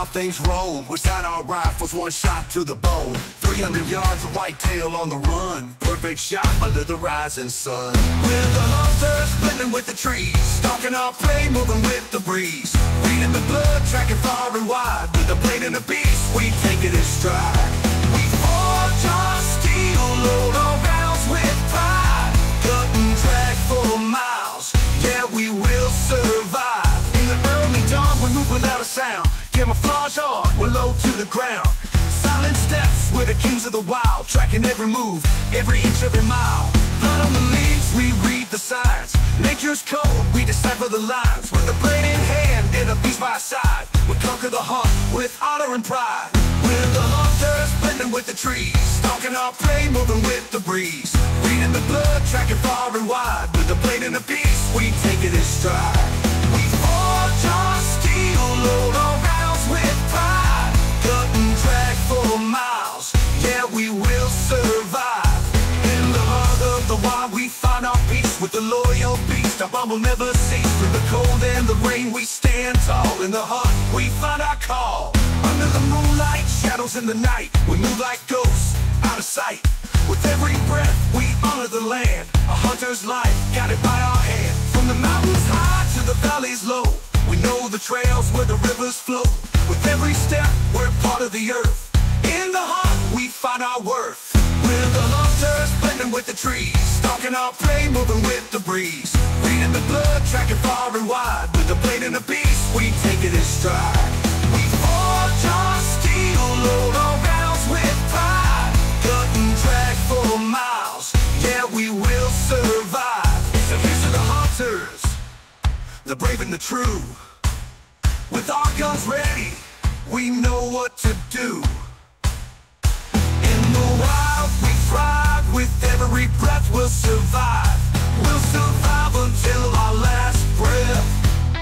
things roll. We shot our rifles, one shot to the bone. 300 yards of whitetail on the run. Perfect shot under the rising sun. With the hunters blending with the trees, stalking our prey, moving with the breeze. Reading the blood, tracking far and wide. With the blade and the beast, we take it in stride. We forge our steel, load our rounds with pride. Cut and drag for miles, yeah, we will survive. In the early dawn, we move without a sound. Camouflage on, we're low to the ground. Silent steps, we're the kings of the wild. Tracking every move, every inch, every mile. Blood on the leaves, we read the signs. Nature's code, we decipher the lines. With the blade in hand and a beast by our side, we conquer the hunt with honor and pride. We're the hunters blending with the trees, stalking our prey, moving with the breeze. Reading the blood, tracking far and wide. With the blade and the beast, we take it in stride. We forge our steel, load our rounds with pride. Cut and drag for miles, yeah, we will survive. In the heart of the wild, we find our peace. With the loyal beast, our bond will never cease. Through the cold and the rain, we stand tall. In the heart, we find our call. Under the moonlight, shadows in the night, we move like ghosts, out of sight. With every breath, we honor the land. A hunter's life, guided by our hand. From the mountains high to the valleys low, we know the trails where the rivers flow. With every step, we're part of the earth. In the hunt, we find our worth. We're the hunters blending with the trees, stalking our prey, moving with the breeze. Reading the blood, tracking far and wide. With the blade and the beast, we take it in stride. We forge our steel, load our rounds with pride. Cut and drag for miles, yeah, we will survive. So here's to the hunters, the brave and the true. With our guns ready, we know what to do. In the wild, we thrive. With every breath, we'll survive. We'll survive until our last breath.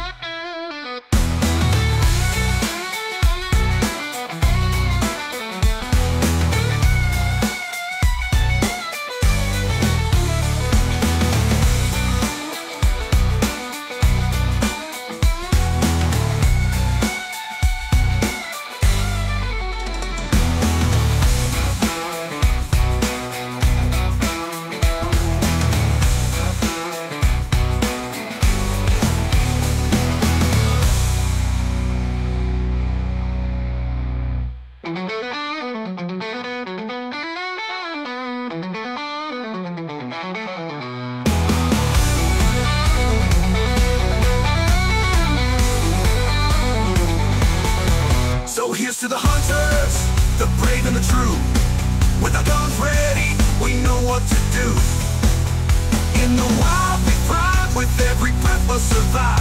So here's to the hunters, the brave and the true. With our guns ready, we know what to do. In the wild we thrive, with every breath we'll survive.